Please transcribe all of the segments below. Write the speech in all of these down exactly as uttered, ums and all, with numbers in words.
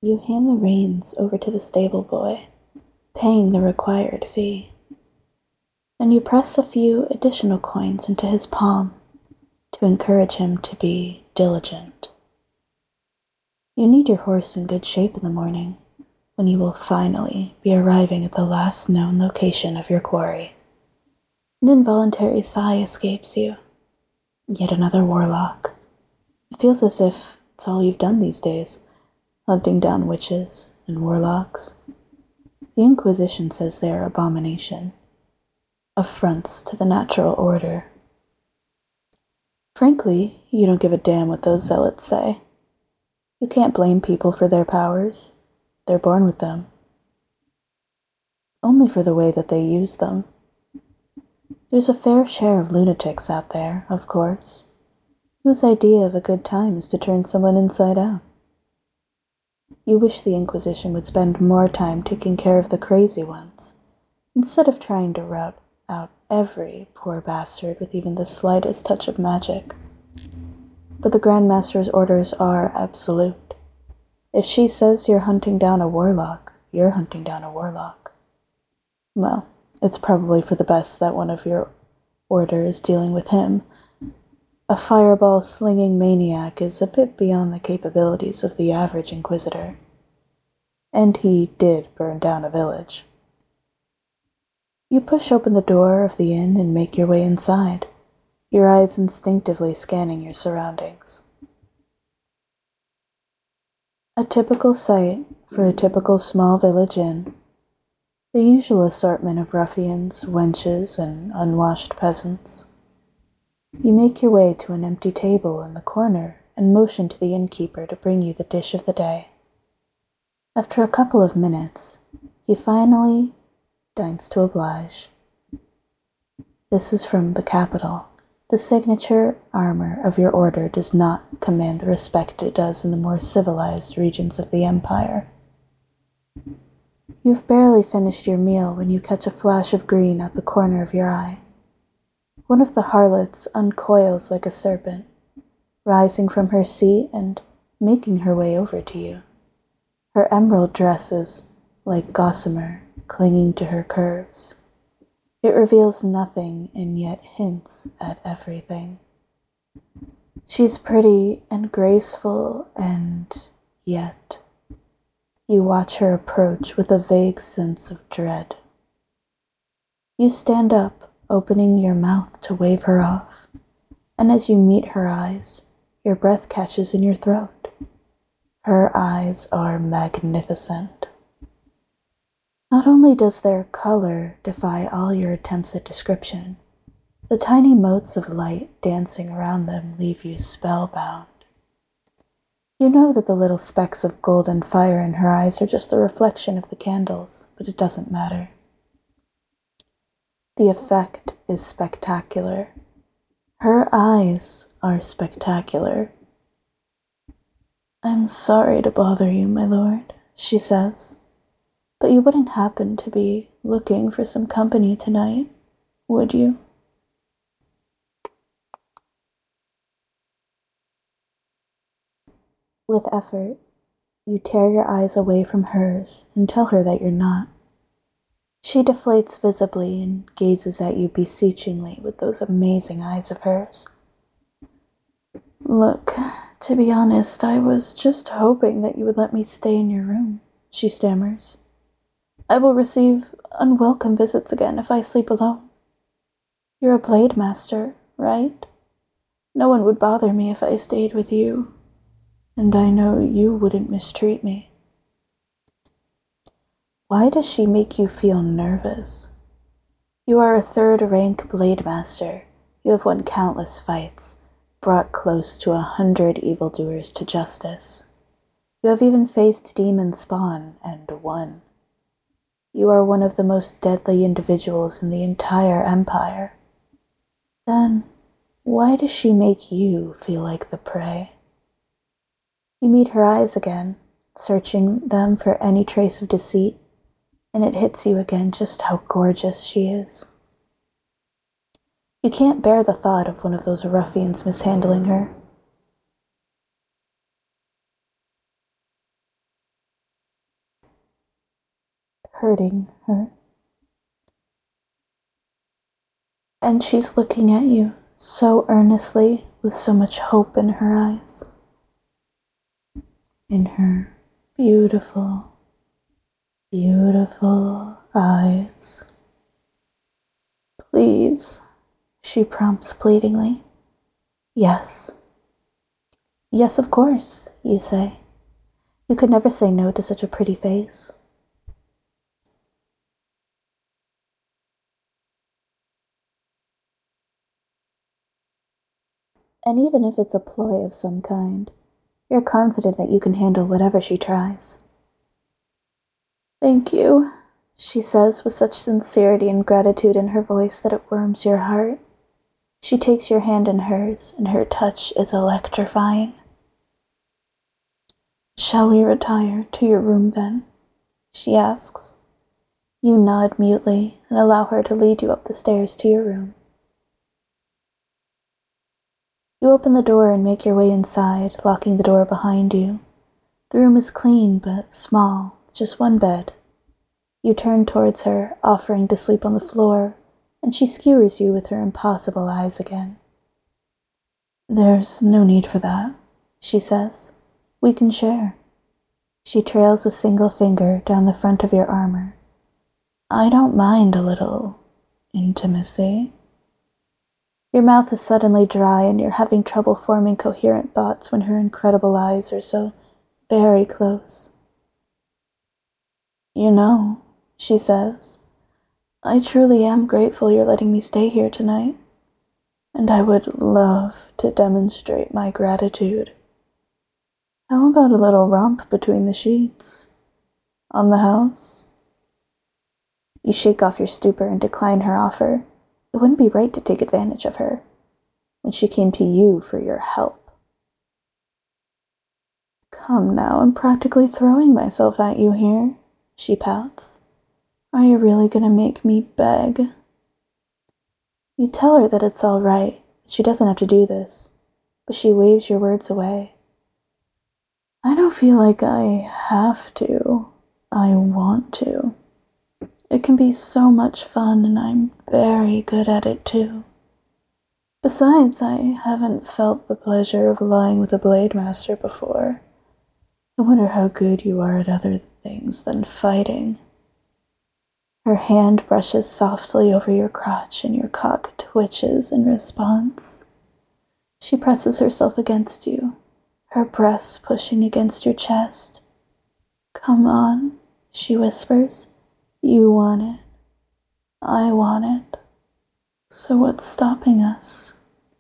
You hand the reins over to the stable boy, paying the required fee. Then you press a few additional coins into his palm to encourage him to be diligent. You need your horse in good shape in the morning, when you will finally be arriving at the last known location of your quarry. An involuntary sigh escapes you. Yet another warlock. It feels as if it's all you've done these days, hunting down witches and warlocks. The Inquisition says they are abomination, affronts to the natural order. Frankly, you don't give a damn what those zealots say. You can't blame people for their powers. They're born with them. Only for the way that they use them. There's a fair share of lunatics out there, of course, whose idea of a good time is to turn someone inside out. You wish the Inquisition would spend more time taking care of the crazy ones, instead of trying to rout out every poor bastard with even the slightest touch of magic. But the Grand Master's orders are absolute. If she says you're hunting down a warlock, you're hunting down a warlock. Well, it's probably for the best that one of your order is dealing with him. A fireball-slinging maniac is a bit beyond the capabilities of the average Inquisitor. And he did burn down a village. You push open the door of the inn and make your way inside, your eyes instinctively scanning your surroundings. A typical sight for a typical small village inn. The usual assortment of ruffians, wenches, and unwashed peasants. You make your way to an empty table in the corner and motion to the innkeeper to bring you the dish of the day. After a couple of minutes, he finally deigns to oblige. This is from the capital. The signature armor of your order does not command the respect it does in the more civilized regions of the Empire. You've barely finished your meal when you catch a flash of green at the corner of your eye. One of the harlots uncoils like a serpent, rising from her seat and making her way over to you. Her emerald dress is like gossamer, clinging to her curves. It reveals nothing and yet hints at everything. She's pretty and graceful, and yet you watch her approach with a vague sense of dread. You stand up, opening your mouth to wave her off, and as you meet her eyes, your breath catches in your throat. Her eyes are magnificent. Not only does their color defy all your attempts at description, the tiny motes of light dancing around them leave you spellbound. You know that the little specks of golden fire in her eyes are just the reflection of the candles, but it doesn't matter. The effect is spectacular. Her eyes are spectacular. "I'm sorry to bother you, my lord," she says, "but you wouldn't happen to be looking for some company tonight, would you?" With effort, you tear your eyes away from hers and tell her that you're not. She deflates visibly and gazes at you beseechingly with those amazing eyes of hers. "Look, to be honest, I was just hoping that you would let me stay in your room," she stammers. "I will receive unwelcome visits again if I sleep alone. You're a blade master, right? No one would bother me if I stayed with you, and I know you wouldn't mistreat me." Why does she make you feel nervous? You are a third-rank blade master. You have won countless fights, brought close to a hundred evildoers to justice. You have even faced demon spawn and won. You are one of the most deadly individuals in the entire empire. Then, why does she make you feel like the prey? You meet her eyes again, searching them for any trace of deceit, and it hits you again just how gorgeous she is. You can't bear the thought of one of those ruffians mishandling her. hurting her. And she's looking at you so earnestly with so much hope in her eyes. In her beautiful, beautiful eyes. Please, she prompts pleadingly. Yes. Yes, of course, you say. You could never say no to such a pretty face. And even if it's a ploy of some kind, you're confident that you can handle whatever she tries. Thank you, she says with such sincerity and gratitude in her voice that it warms your heart. She takes your hand in hers, and her touch is electrifying. Shall we retire to your room then? She asks. You nod mutely and allow her to lead you up the stairs to your room. You open the door and make your way inside, locking the door behind you. The room is clean but small, just one bed. You turn towards her, offering to sleep on the floor, and she skewers you with her impossible eyes again. There's no need for that, she says. We can share. She trails a single finger down the front of your armor. I don't mind a little intimacy. Your mouth is suddenly dry and you're having trouble forming coherent thoughts when her incredible eyes are so very close. You know, she says, I truly am grateful you're letting me stay here tonight, and I would love to demonstrate my gratitude. How about a little romp between the sheets? On the house? You shake off your stupor and decline her offer. It wouldn't be right to take advantage of her when she came to you for your help. Come now, I'm practically throwing myself at you here, she pouts. Are you really gonna make me beg? You tell her that it's all right, that she doesn't have to do this, but she waves your words away. I don't feel like I have to. I want to. It can be so much fun, and I'm very good at it too. Besides, I haven't felt the pleasure of lying with a blade master before. I wonder how good you are at other things than fighting. Her hand brushes softly over your crotch, and your cock twitches in response. She presses herself against you, her breasts pushing against your chest. Come on, she whispers. You want it. I want it. So what's stopping us?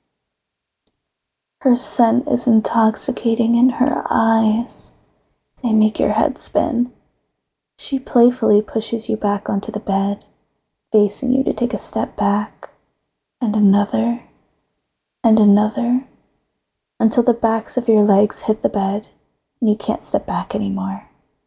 Her scent is intoxicating in her eyes. They make your head spin. She playfully pushes you back onto the bed, facing you to take a step back, and another, and another, until the backs of your legs hit the bed and you can't step back anymore.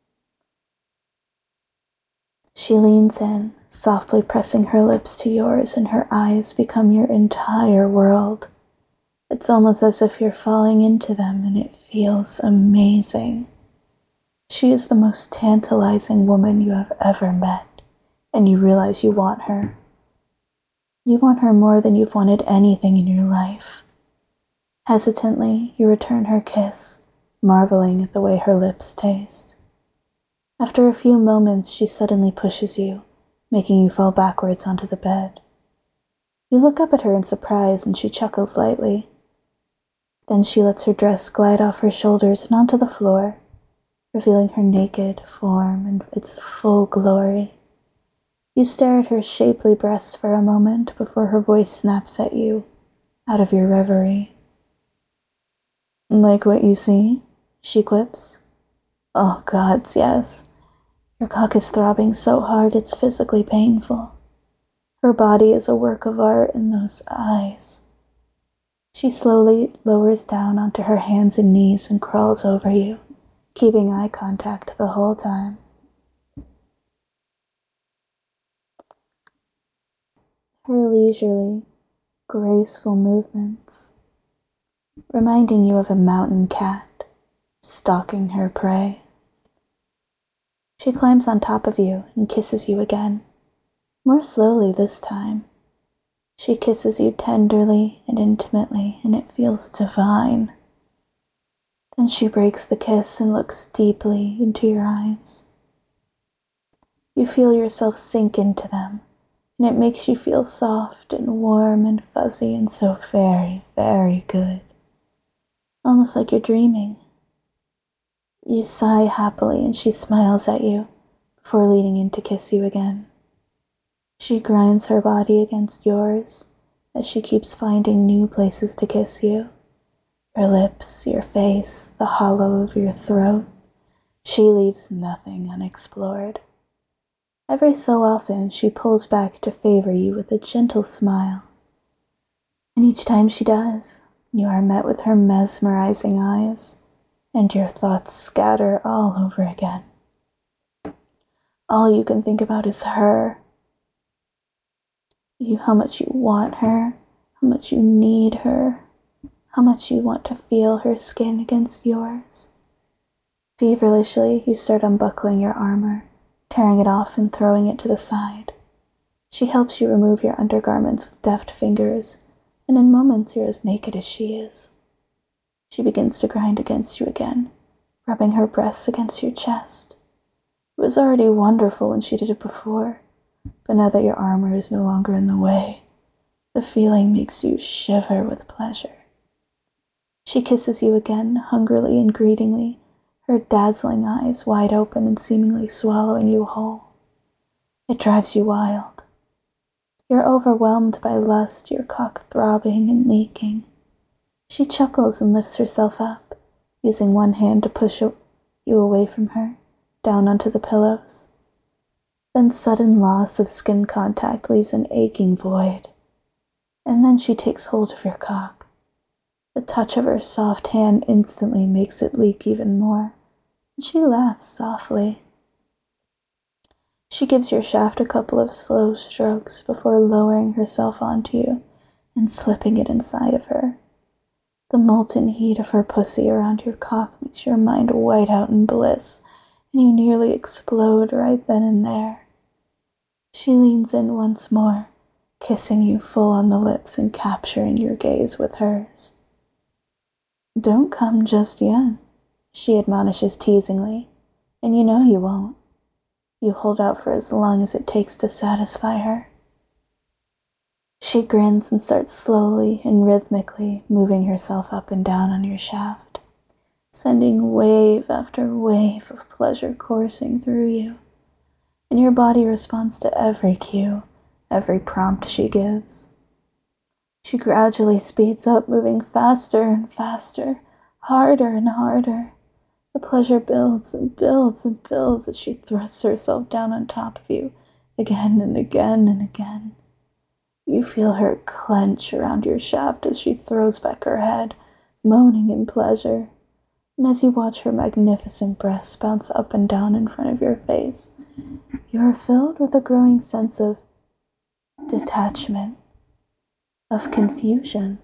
She leans in, softly pressing her lips to yours, and her eyes become your entire world. It's almost as if you're falling into them, and it feels amazing. She is the most tantalizing woman you have ever met, and you realize you want her. You want her more than you've wanted anything in your life. Hesitantly, you return her kiss, marveling at the way her lips taste. After a few moments, she suddenly pushes you, making you fall backwards onto the bed. You look up at her in surprise, and she chuckles lightly. Then she lets her dress glide off her shoulders and onto the floor, revealing her naked form in its full glory. You stare at her shapely breasts for a moment before her voice snaps at you, out of your reverie. Like what you see? She quips. Oh, gods, yes. Your cock is throbbing so hard it's physically painful. Her body is a work of art in those eyes. She slowly lowers down onto her hands and knees and crawls over you, keeping eye contact the whole time. Her leisurely, graceful movements, reminding you of a mountain cat stalking her prey. She climbs on top of you and kisses you again, more slowly this time. She kisses you tenderly and intimately, and it feels divine. Then she breaks the kiss and looks deeply into your eyes. You feel yourself sink into them, and it makes you feel soft and warm and fuzzy and so very, very good. Almost like you're dreaming. You sigh happily and she smiles at you before leaning in to kiss you again. She grinds her body against yours as she keeps finding new places to kiss you. Your lips, your face, the hollow of your throat. She leaves nothing unexplored. Every so often, she pulls back to favor you with a gentle smile. And each time she does, you are met with her mesmerizing eyes, and your thoughts scatter all over again. All you can think about is her. You, how much you want her, how much you need her, how much you want to feel her skin against yours. Feverishly, you start unbuckling your armor, tearing it off and throwing it to the side. She helps you remove your undergarments with deft fingers, and in moments you're as naked as she is. She begins to grind against you again, rubbing her breasts against your chest. It was already wonderful when she did it before, but now that your armor is no longer in the way, the feeling makes you shiver with pleasure. She kisses you again, hungrily and greedingly, her dazzling eyes wide open and seemingly swallowing you whole. It drives you wild. You're overwhelmed by lust, your cock throbbing and leaking. She chuckles and lifts herself up, using one hand to push you away from her, down onto the pillows. Then sudden loss of skin contact leaves an aching void. And then she takes hold of your cock. The touch of her soft hand instantly makes it leak even more. She laughs softly. She gives your shaft a couple of slow strokes before lowering herself onto you and slipping it inside of her. The molten heat of her pussy around your cock makes your mind white out in bliss, and you nearly explode right then and there. She leans in once more, kissing you full on the lips and capturing your gaze with hers. "Don't come just yet," she admonishes teasingly, "and you know you won't. You hold out for as long as it takes to satisfy her." She grins and starts slowly and rhythmically moving herself up and down on your shaft, sending wave after wave of pleasure coursing through you, and your body responds to every cue, every prompt she gives. She gradually speeds up, moving faster and faster, harder and harder. The pleasure builds and builds and builds as she thrusts herself down on top of you, again and again and again. You feel her clench around your shaft as she throws back her head, moaning in pleasure. And as you watch her magnificent breasts bounce up and down in front of your face, you are filled with a growing sense of detachment, of confusion.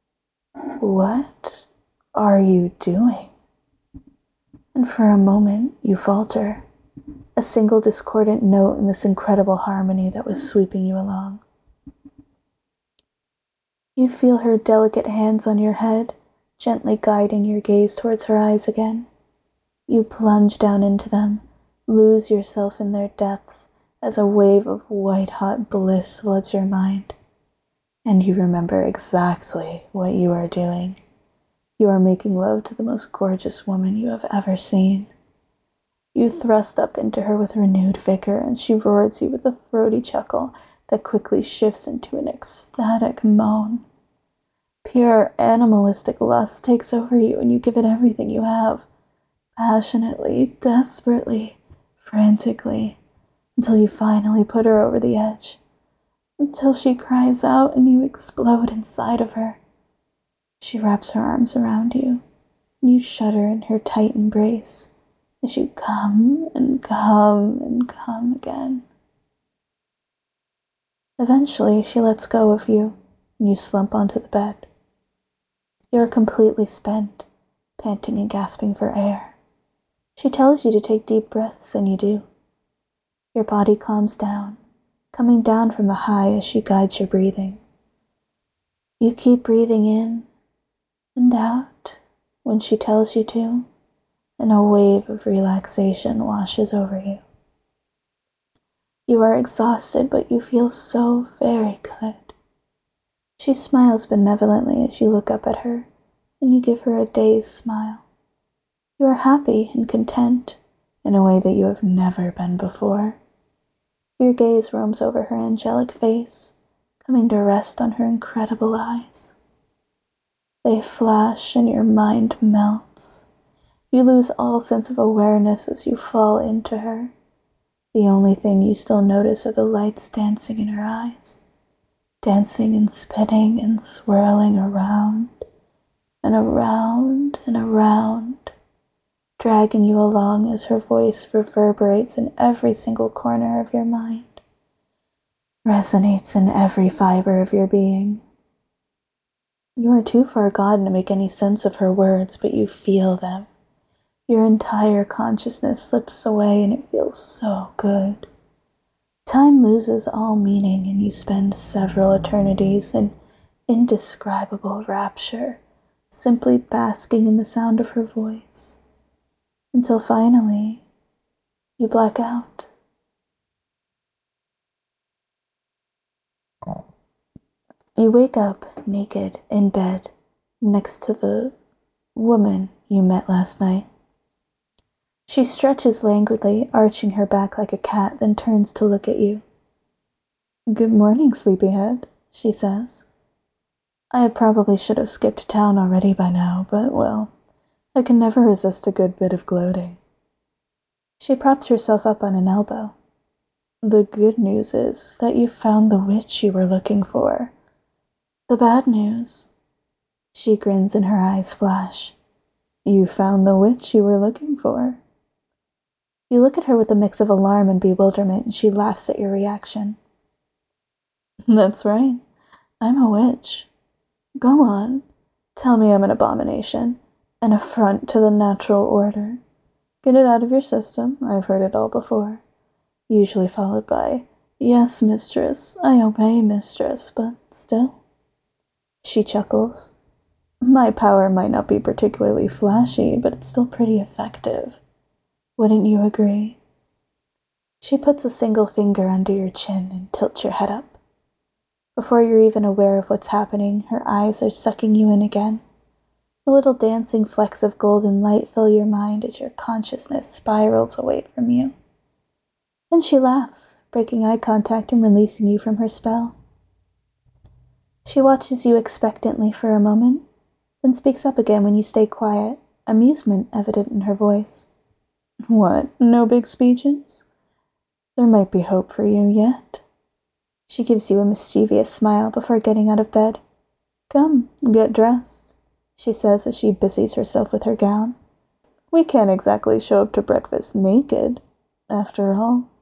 What are you doing? And for a moment, you falter, a single discordant note in this incredible harmony that was sweeping you along. You feel her delicate hands on your head, gently guiding your gaze towards her eyes again. You plunge down into them, lose yourself in their depths as a wave of white-hot bliss floods your mind. And you remember exactly what you are doing. You are making love to the most gorgeous woman you have ever seen. You thrust up into her with renewed vigor, and she roars you with a throaty chuckle that quickly shifts into an ecstatic moan. Pure animalistic lust takes over you, and you give it everything you have, passionately, desperately, frantically, until you finally put her over the edge, until she cries out and you explode inside of her. She wraps her arms around you, and you shudder in her tight embrace as you come and come and come again. Eventually, she lets go of you, and you slump onto the bed. You are completely spent, panting and gasping for air. She tells you to take deep breaths, and you do. Your body calms down, coming down from the high as she guides your breathing. You keep breathing in and out when she tells you to, and a wave of relaxation washes over you. You are exhausted, but you feel so very good. She smiles benevolently as you look up at her, and you give her a dazed smile. You are happy and content in a way that you have never been before. Your gaze roams over her angelic face, coming to rest on her incredible eyes. They flash and your mind melts. You lose all sense of awareness as you fall into her. The only thing you still notice are the lights dancing in her eyes, dancing and spinning and swirling around and around and around, dragging you along as her voice reverberates in every single corner of your mind, resonates in every fiber of your being. You are too far gone to make any sense of her words, but you feel them. Your entire consciousness slips away and it feels so good. Time loses all meaning and you spend several eternities in indescribable rapture, simply basking in the sound of her voice, until finally you black out. You wake up naked in bed next to the woman you met last night. She stretches languidly, arching her back like a cat, then turns to look at you. "Good morning, sleepyhead," she says. I probably should have skipped town already by now, but well, I can never resist a good bit of gloating. She props herself up on an elbow. "The good news is that you found the witch you were looking for. The bad news," she grins and her eyes flash, "you found the witch you were looking for." You look at her with a mix of alarm and bewilderment, and she laughs at your reaction. "That's right, I'm a witch. Go on, tell me I'm an abomination, an affront to the natural order. Get it out of your system, I've heard it all before." Usually followed by, "Yes, mistress, I obey, mistress, but still." She chuckles. "My power might not be particularly flashy, but it's still pretty effective. Wouldn't you agree?" She puts a single finger under your chin and tilts your head up. Before you're even aware of what's happening, her eyes are sucking you in again. The little dancing flecks of golden light fill your mind as your consciousness spirals away from you. Then she laughs, breaking eye contact and releasing you from her spell. She watches you expectantly for a moment, then speaks up again when you stay quiet, amusement evident in her voice. "What, no big speeches? There might be hope for you yet." She gives you a mischievous smile before getting out of bed. "Come, get dressed," she says as she busies herself with her gown. "We can't exactly show up to breakfast naked, after all."